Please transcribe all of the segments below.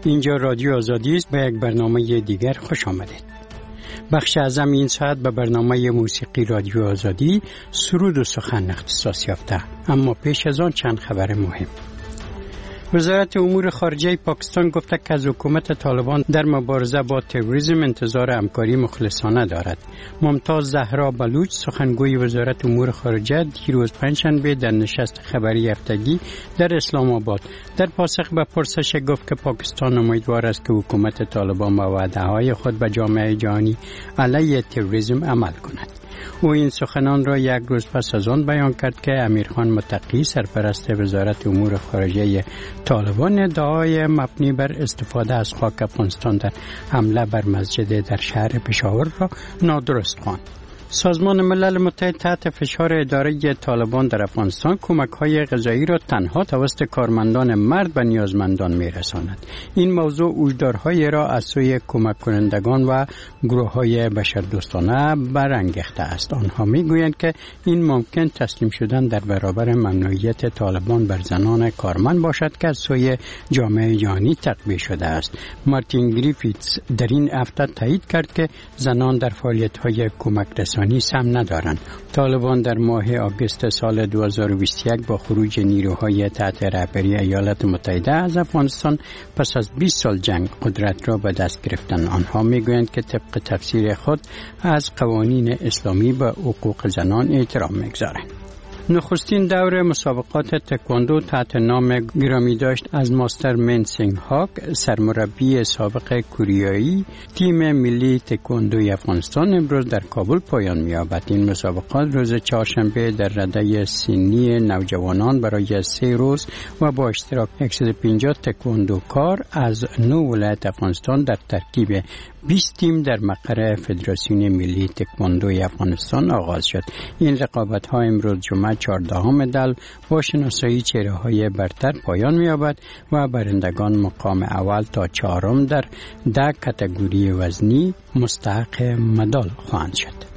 اینجا رادیو آزادی است. به یک برنامه دیگر خوش آمدید. بخش اعظم این ساعت به برنامه موسیقی رادیو آزادی سرود و سخن اختصاص یافته. اما پیش از آن چند خبر مهم. وزارت امور خارجه پاکستان گفته که از حکومت طالبان در مبارزه با تروریسم انتظار همکاری مخلصانه دارد. ممتاز زهرا بلوچ سخنگوی وزارت امور خارجه دیروز پنجشنبه در نشست خبری هفتگی در اسلام آباد در پاسخ به پرسش گفت که پاکستان امیدوار است که حکومت طالبان به وعده‌های خود به جامعه جهانی علیه تروریسم عمل کند. او این سخنان را یک روز پس از آن بیان کرد که امیرخان متقی سرپرست وزارت امور خارجه طالبان ادعای مبنی بر استفاده از خاک افغانستان در حمله بر مسجد در شهر پشاور را نادرست خواند. سازمان ملل متحد تحت فشار اداره طالبان در افغانستان کمک‌های غذایی را تنها توسط کارمندان مرد به نیازمندان می‌رساند. این موضوع هشدارهایی را از سوی کمک کنندگان و گروه‌های بشردوستانه برانگیخته است. آنها می‌گویند که این ممکن تسلیم شدن در برابر ممنوعیت طالبان بر زنان کارمند باشد که از سوی جامعه جهانی تقویه شده است. مارتین گریفیتس در این هفته تایید کرد که زنان در فعالیت‌های کمک سم ندارند. طالبان در ماه آگوست سال 2021 با خروج نیروهای تحت رهبری ایالات متحده از افغانستان پس از 20 سال جنگ قدرت را به دست گرفتند. آنها میگویند که طبق تفسیر خود از قوانین اسلامی به حقوق زنان احترام میگذارند. نخستین دور مسابقات تکواندو تحت نام گرامی داشت از ماستر من سینگ هاک سرمربی سابق کوریایی تیم ملی تکواندوی افغانستان امروز در کابل پایان می‌یابد. این مسابقات روز چهارشنبه در رده سنی نوجوانان برای 3 روز و با اشتراک 150 تکواندوکار از 9 ولایت افغانستان در ترکیب 20 تیم در مقر فدراسیون ملی تکواندوی افغانستان آغاز شد. این رقابت‌ها امروز جمعه 14 مدل با شناسایی چهره‌های برتر پایان می‌یابد و برندگان مقام اول تا 4 در 10 کاتگوری وزنی مستحق مدال خواهند شد.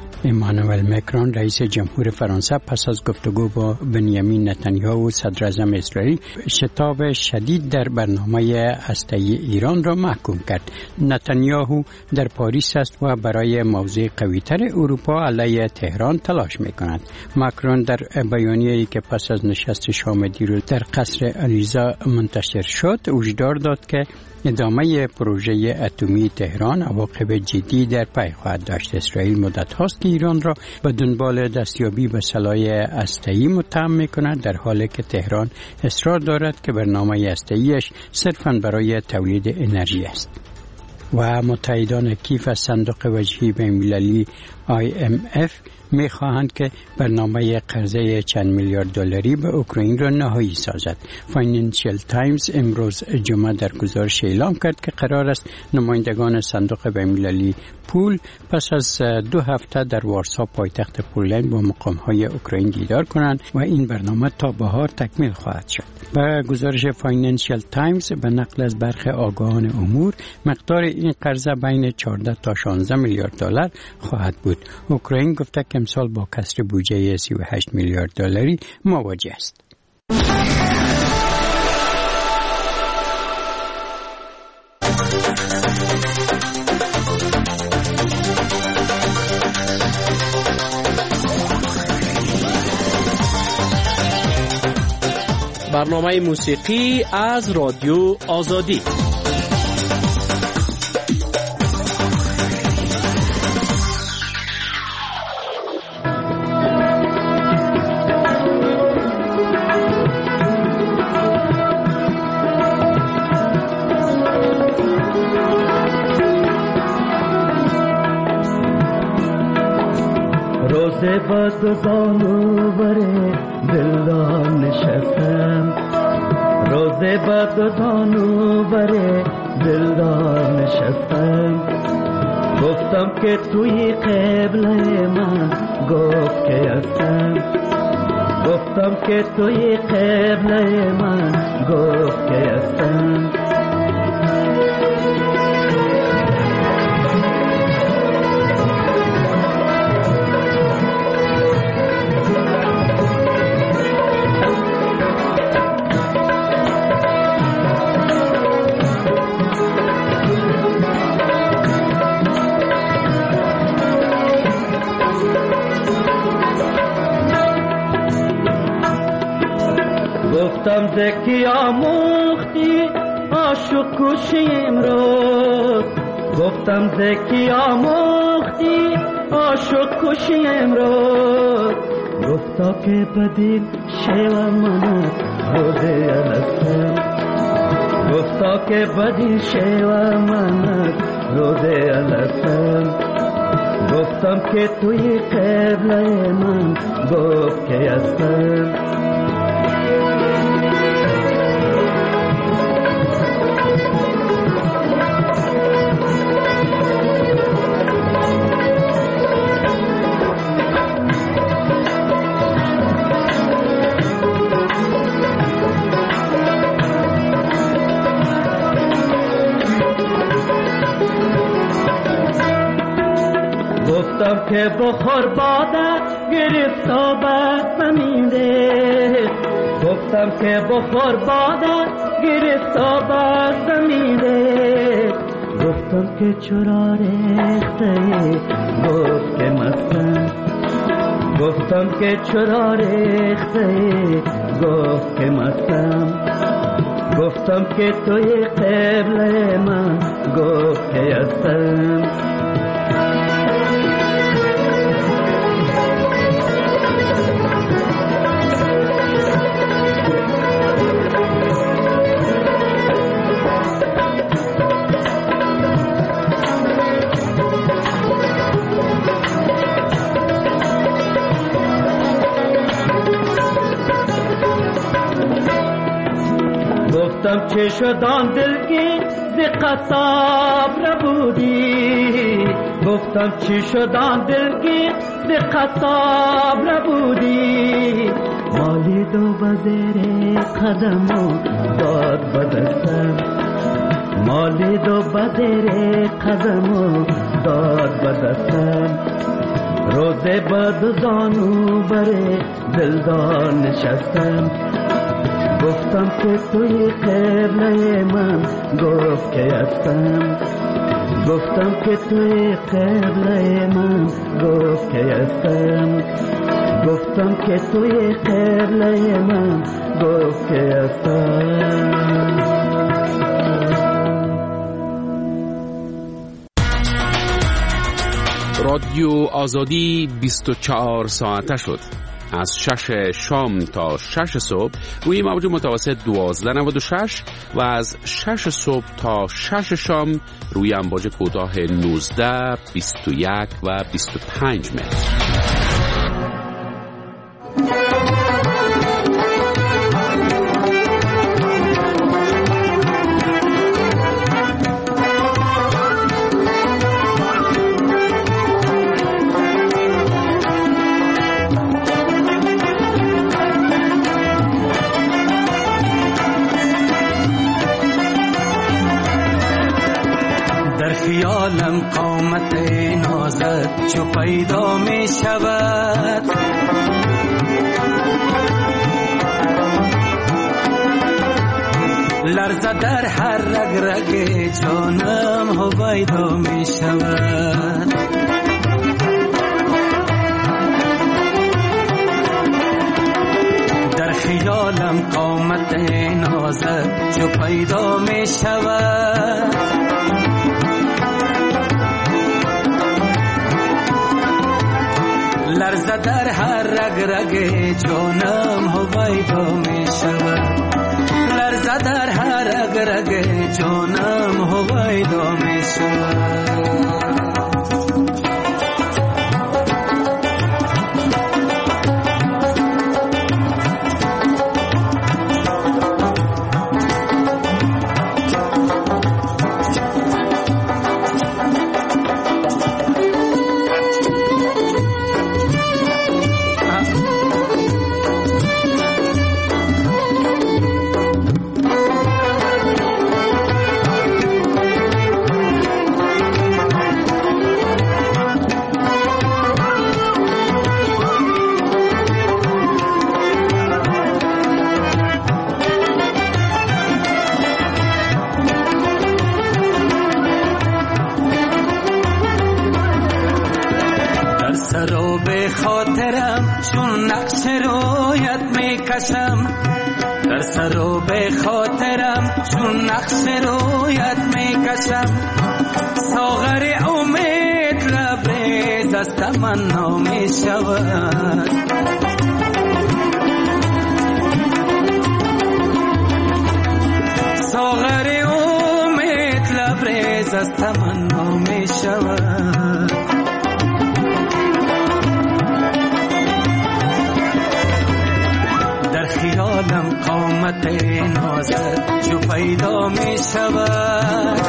امانوئل مکرون رئیس جمهور فرانسه پس از گفتگو با بنیامین نتانیاهو صدر اعظم اسرائیل شتاب شدید در برنامه هسته‌ای ایران را محکوم کرد. نتانیاهو در پاریس است و برای موضع قوی‌تر اروپا علیه تهران تلاش می‌کند. مکرون در بیانیه‌ای که پس از نشست شام دیروز در قصر الیزا منتشر شد هشدار داد که ادامه پروژه اتمی تهران عواقب جدی در پی خواهد داشت. اسرائیل مدت هاست که ایران را به دنبال دستیابی به سلاح هسته‌ای متهم می‌کند، در حالی که تهران اصرار دارد که برنامه هسته‌ایش صرفاً برای تولید انرژی است. و متحدان کیف از صندوق وجهی بین‌المللی IMF می‌خواهند که برنامه قرضه چند میلیارد دلاری به اوکراین را نهایی سازد. فاینانشل تایمز امروز جمعه در گزارش اعلام کرد که قرار است نمایندگان صندوق بین‌المللی پول پس از 2 هفته در وارسا پایتخت پولند با مقام‌های اوکراین دیدار کنند و این برنامه تا بهار تکمیل خواهد شد. با گزارش فاینانشل تایمز به نقل از برخی آگاهان امور مقدار این قرضه بین 14 تا 16 میلیارد دلار خواهد بود. اوکراین گفته که امسال با کسر بودجه 38 میلیارد دلاری مواجه است. برنامه موسیقی از رادیو آزادی. روزه با تو زانو بره دلدار نشستم، روزه با تو زانو بره دلدار نشستم، گفتم که توی قبله من گفت که هستم، گفتم که توی قبله من گفت که هستم. گفتم زکی آموختی عاشق کشی امروز، گفتم زکی آموختی عاشق کشی امروز. گفتا که بدین شیوه من روزه الستم، گفتا که بدین شیوه من روزه الستم. گفتم که توی قبله من گفت که هستم. گفتم که بخور باده گرفتا به زمینه، گفتم که بخور باده گرفتا به زمینه. گفتم که چرا ریخته گفت که مستم، گفتم که چرا ریخته گفت که مستم. گفتم که توی قبله من گفت که هستم. گفتم چه شدان دلگی ز قصاب نبودی، گفتم چه شدان دلگی ز قصاب نبودی. مالی دو بزیر قدمو داد بدستم، مالی دو بزیر قدمو داد بدستم. روزه بد زانو بره دلدار نشستم. گفتم که توی قبله من گفت که هستم، گفتم که توی قبله من گفت که هستم. گفتم که توی قبله من گفت که هستم. رادیو آزادی 24 ساعته شد. از 6 شام تا 6 صبح روی موج متوسط 1296 و از 6 صبح تا 6 شام روی امواج کوتاه 19، 21 و 25 متر. خیالم قامت نازت چو پیدا می شود، لرزه در هر رگ رگ جانم هویدا می شود. در خیالم قامت نازت چو پیدا می شود، لرزه در هر رگ رگ جانم هویدا می شود، لرزه در هر رگ رگ جانم هویدا می شود. خاطرم چون نقش رویت می کشم، در در سر و به خاطرم چون نقش رویت میکشم. ساغر امید لبریز از تمنا میشود. ساغر امید لبریز از تمنا میشود. در خیالم قامت نازت جو پیدا می شود.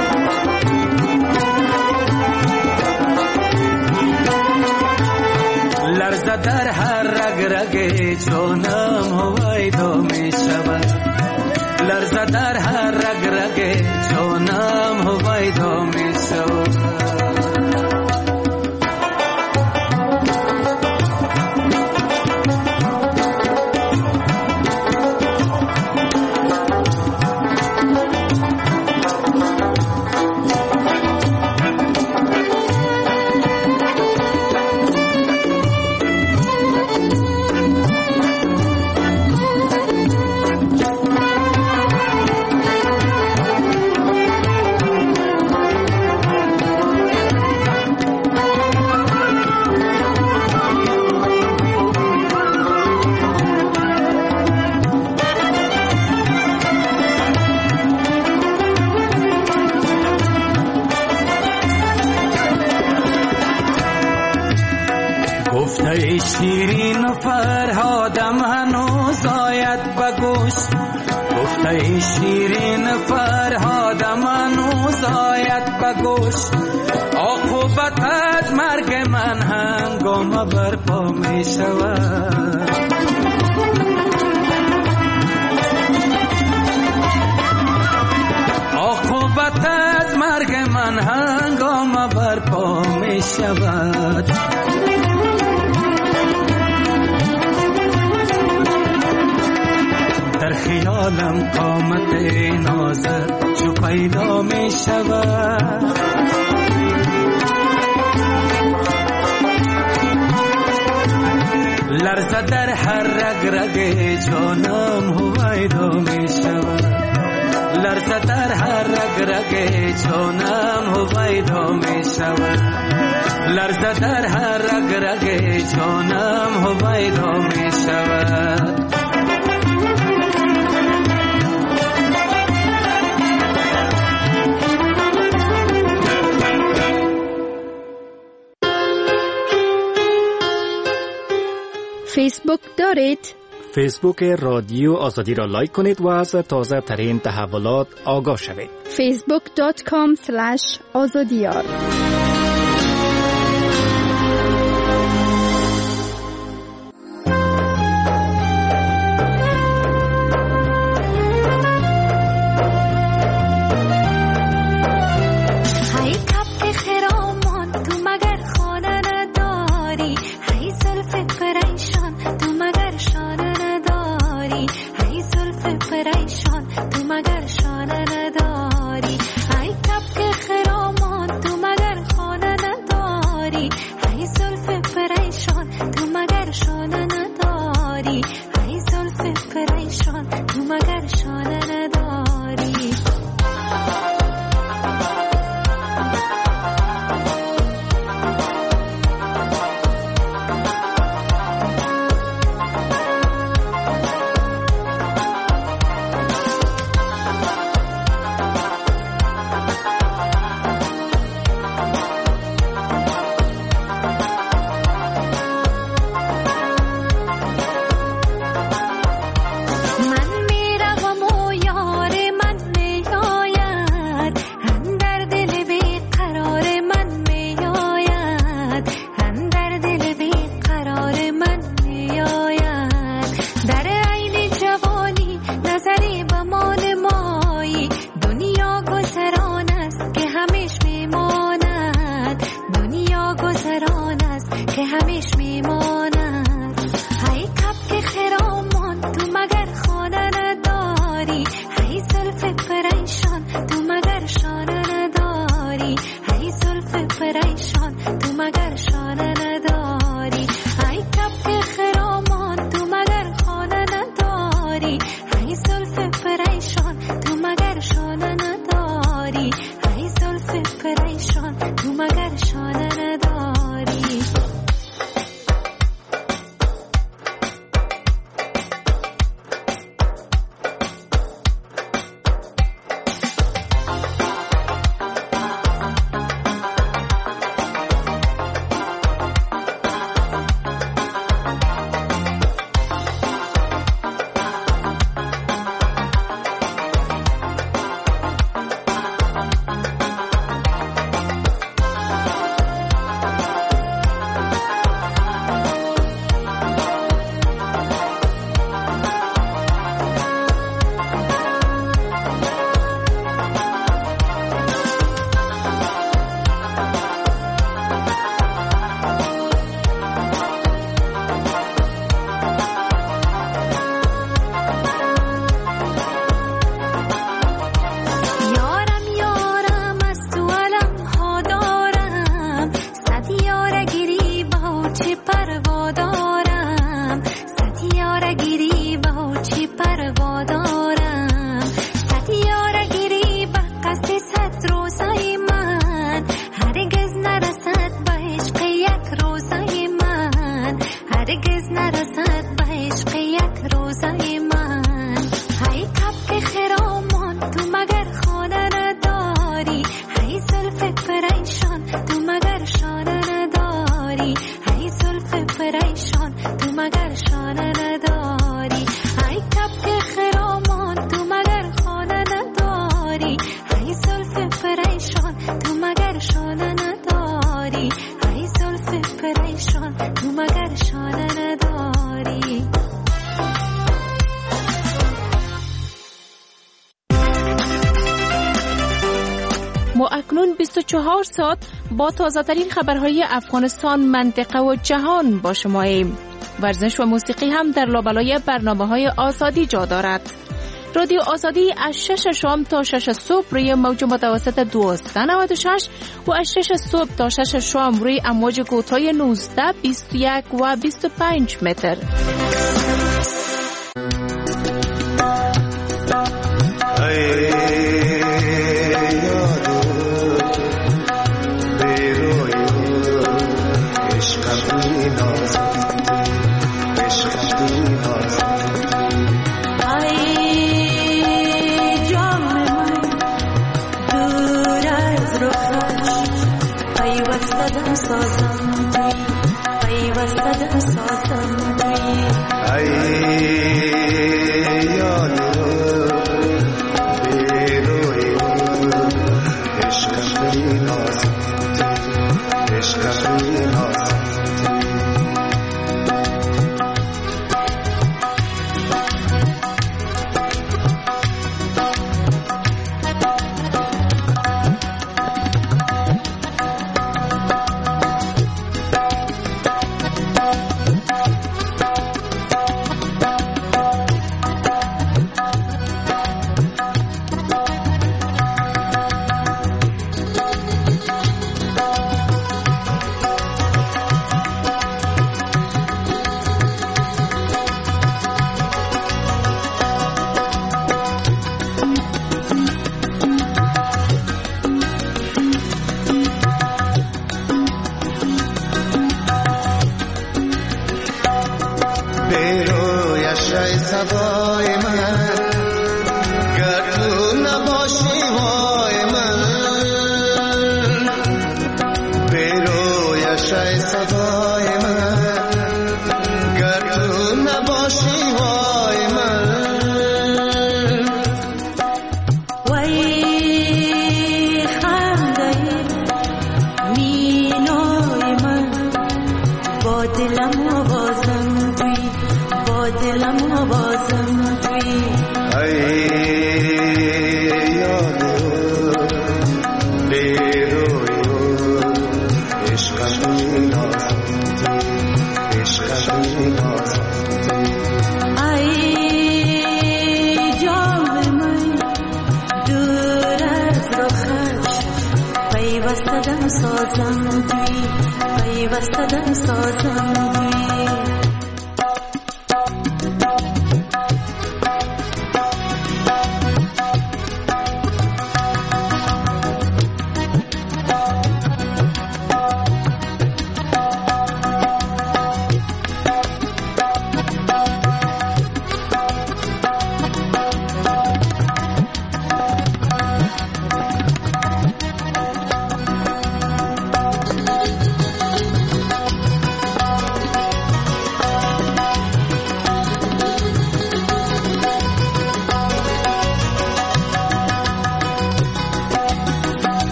لرزه در هر رگ رگ جانم هویدا می شود. لرزه در هر رگ رگ جانم هویدا می شود. گفته شیرین و فرهادم هنوز آید بگوش. گفته شیرین و فرهادم هنوز آید بگوش. عاقبت از مرگ من هنگام برپا می شود. عاقبت از مرگ من هنگام برپا می شود. در خیالم قامت نازت جو پیدا می شود. لرزه در هر رگ رگ جانم هویدا می شود. لرزه در هر رگ رگ جانم هویدا می شود. لرزه در هر رگ رگ جانم هویدا می شود. فیسبوک دارید؟ فیسبوک رادیو آزادی را لایک کنید و از تازه ترین تحولات آگاه شوید. facebook.com/azadiyar مگر پروا دارم ستیاره گیری با چی پروا دارم ستیاره گیری با قصد صد روزای من هرگز نرسد به عشق یک روزای من هرگز نرسد به عشق یک روزای من های کبک خرامان تو مگر خانه نداری های زلف پریشان تو مگر شانه نداری های زلف پریشان تو مگر شانه نداری های کبک خرامان تو مگر خانه نداری های زلف پریشان تو مگر شانه نداری های زلف پریشان تو مگر شانه نداری ما اکنون 24 ساعت با تازه‌ترین خبرهای افغانستان، منطقه و جهان با شماییم. ورزش و موسیقی هم در لابلای برنامه‌های آزادی جا دارد. رادیو آزادی از 6 شام تا 6 صبح روی موج متوسط 1296 و از 6 صبح تا 6 شام روی امواج کوتاه 19، 21 و 25 متر.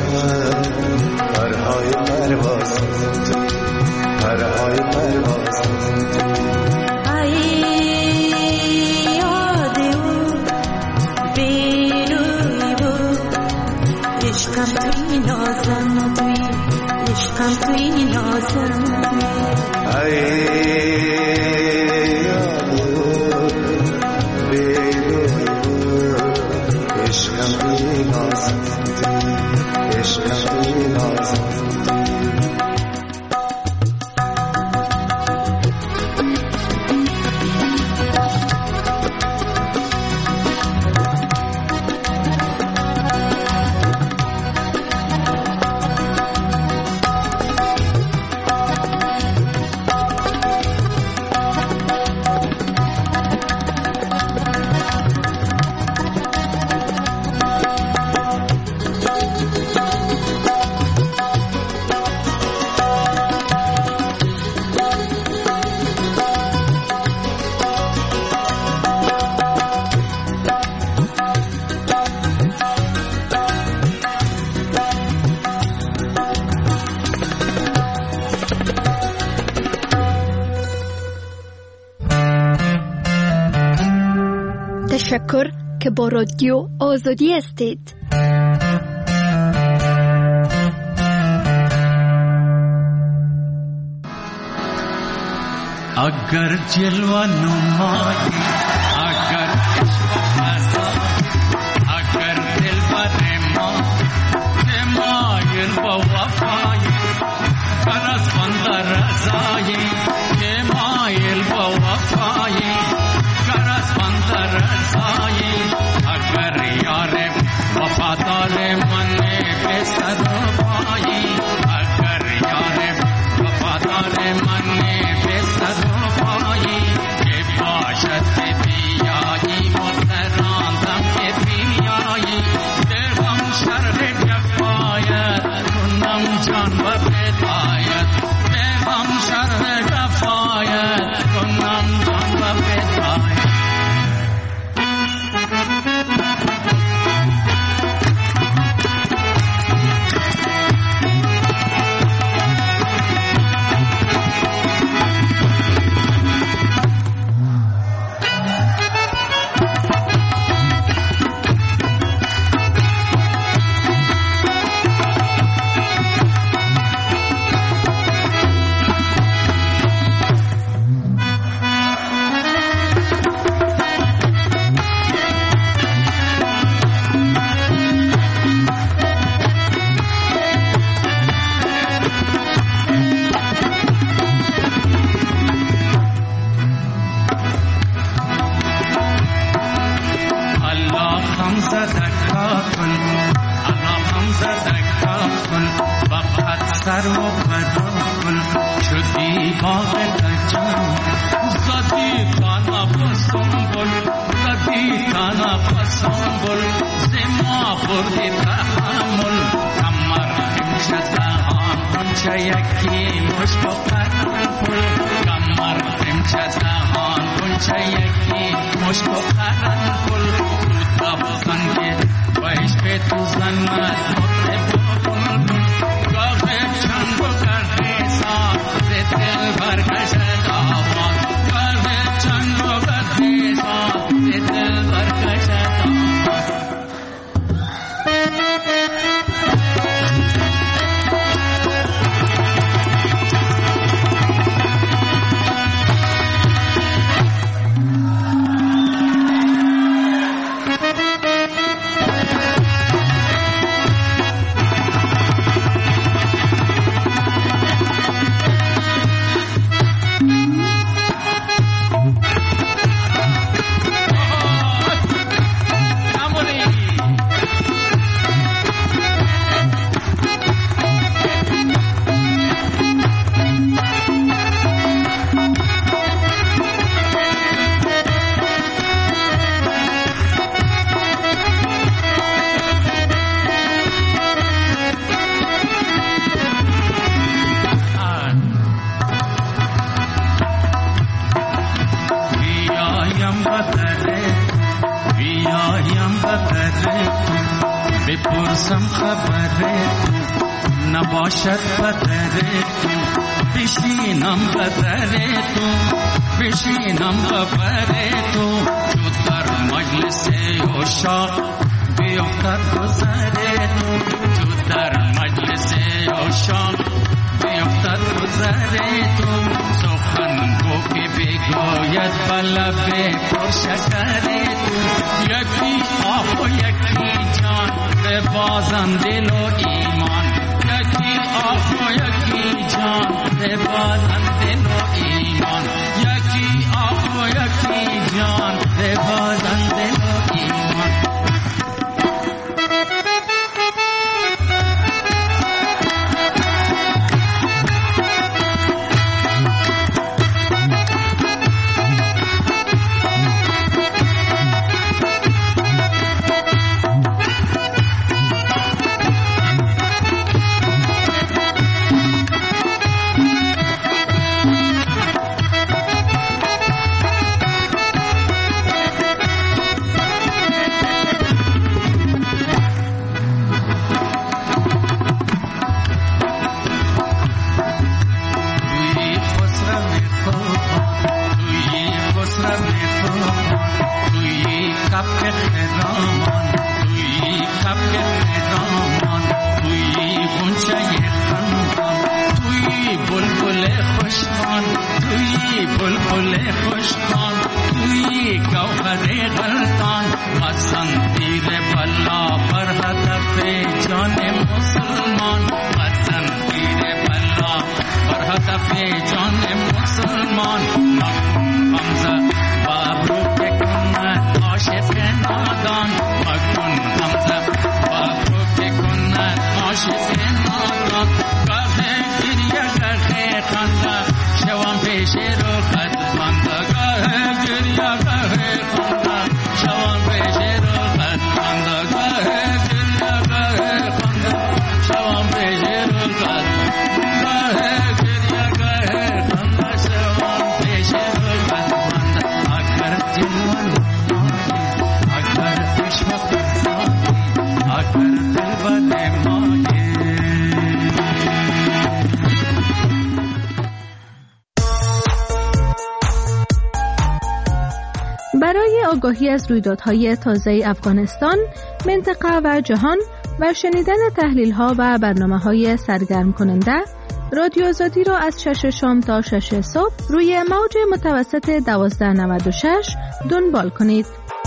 شود پرهای پرواز پرهای پرواز عشقم توی نازم توی عشقم توی نازم ای عشقم توی نازم عشقم توی نازم تشکر که با رادیو آزادی هستید. اگر جلوه نمایی اگر عشق فضایی اگر دل بر ما که مایل با وفایی برس بند رضایی که مایل با وفایی برس بند رضایی اگر یار وفادار من به سر پایی اگر یار وفادار من به سر پایی که باشد که بیایی مقتراندم که بیایی دلم شرح جفایت کنم جان و بدایت دلم شرح جفایت کنم جان و بدایت خبر تو نباشد بدر تو بشینم بدر تو بشینم بدر تو چو در مجلس عشاق بیفتد گذر تو چو در مجلس عشاق بیفتد گذر تو سخن گو که بگوید بلب پرشکر تو یکی آب و یکی جان به بازم دل و ایمان یکی آب و یکی جان به بازم دل و ایمان یکی آب و یکی جان به بازم دل و ایمان برای آگاهی از رویدادهای تازه افغانستان، منطقه و جهان و شنیدن تحلیل‌ها و برنامه‌های سرگرم کننده، رادیو آزادی را از 6 شام تا 6 صبح روی موج متوسط 1296 دنبال کنید.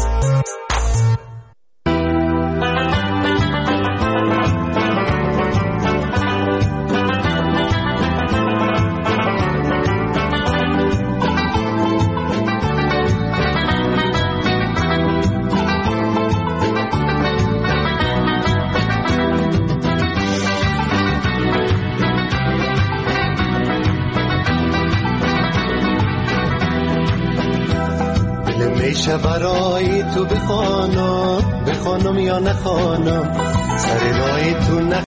میشه برای تو بخوانم یا نخوانم سر رای تو